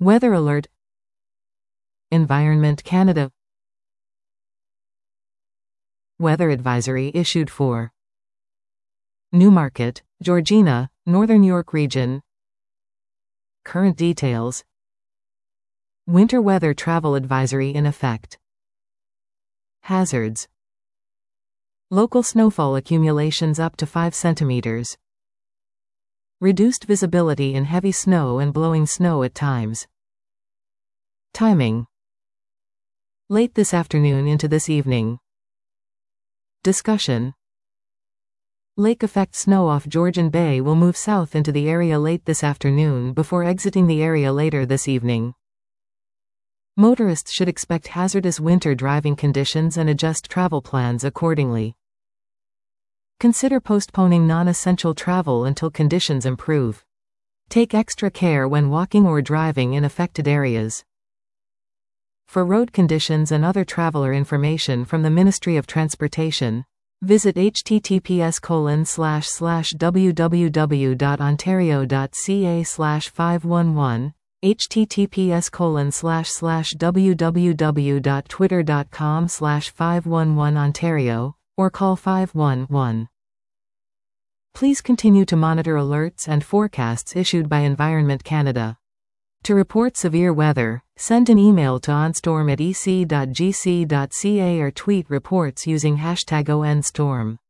Weather alert. Environment Canada. Weather advisory issued for Newmarket, Georgina, Northern York Region. Current details. Winter weather travel advisory in effect. Hazards. Local snowfall accumulations up to 5 centimeters. Reduced visibility in heavy snow and blowing snow at times. Timing. Late this afternoon into this evening. Discussion. Lake effect snow off Georgian Bay will move south into the area late this afternoon before exiting the area later this evening. Motorists should expect hazardous winter driving conditions and adjust travel plans accordingly. Consider postponing non-essential travel until conditions improve. Take extra care when walking or driving in affected areas. For road conditions and other traveler information from the Ministry of Transportation, visit https://www.ontario.ca/511, https://www.twitter.com/511ontario, or call 511. Please continue to monitor alerts and forecasts issued by Environment Canada. To report severe weather, send an email to onstorm@ec.gc.ca or tweet reports using #ONStorm.